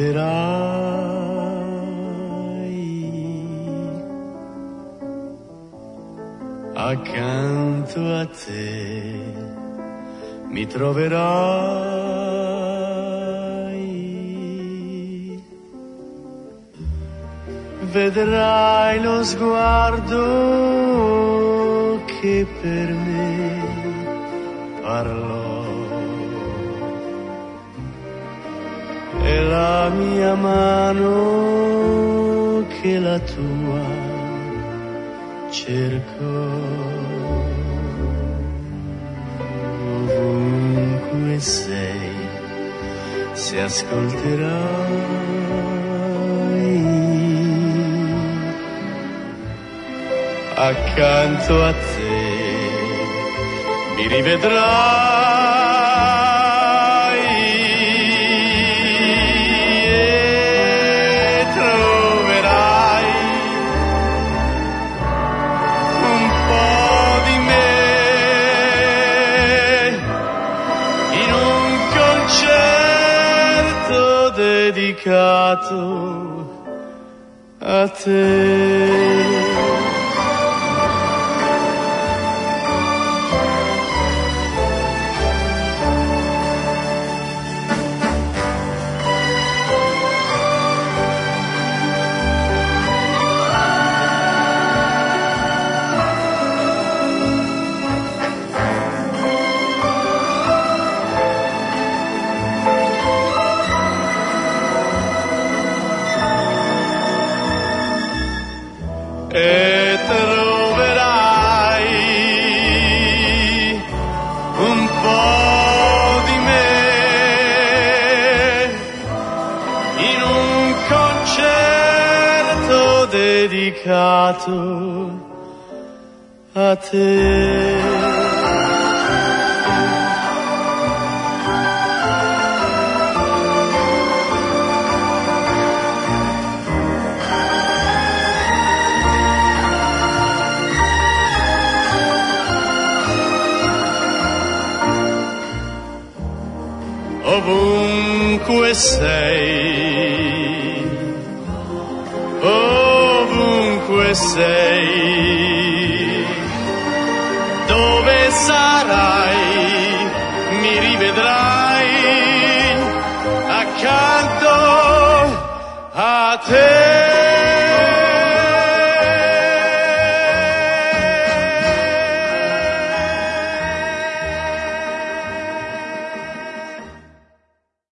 ascolterai, accanto a te mi troverai, vedrai lo sguardo che per me parlò e la mia mano che la tua cercò. Ovunque sei, se ascolterai, accanto a te mi rivedrai e troverai un po' di me in un concerto dedicato a te. E troverai un po' di me in un concerto dedicato a te. Ovunque sei, ovunque sei.